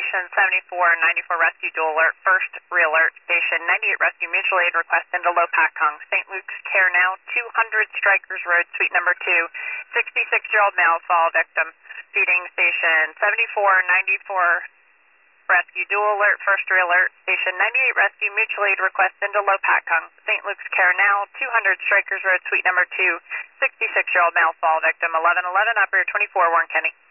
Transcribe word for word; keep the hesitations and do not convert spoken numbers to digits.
Station seventy-four ninety-four Rescue Dual Alert, First Re-Alert, Station ninety-eight Rescue Mutual Aid request into Lopakong, Saint Luke's Care Now, two hundred Strikers Road, Suite number two, sixty-six-year-old male fall victim. Feeding Station seventy-four ninety-four Rescue Dual Alert, First Re-Alert, Station ninety-eight Rescue Mutual Aid request into Lopakong, Saint Luke's Care Now, two hundred Strikers Road, Suite number two, sixty-six-year-old male fall victim, eleven eleven, Operator twenty-four, Warren County.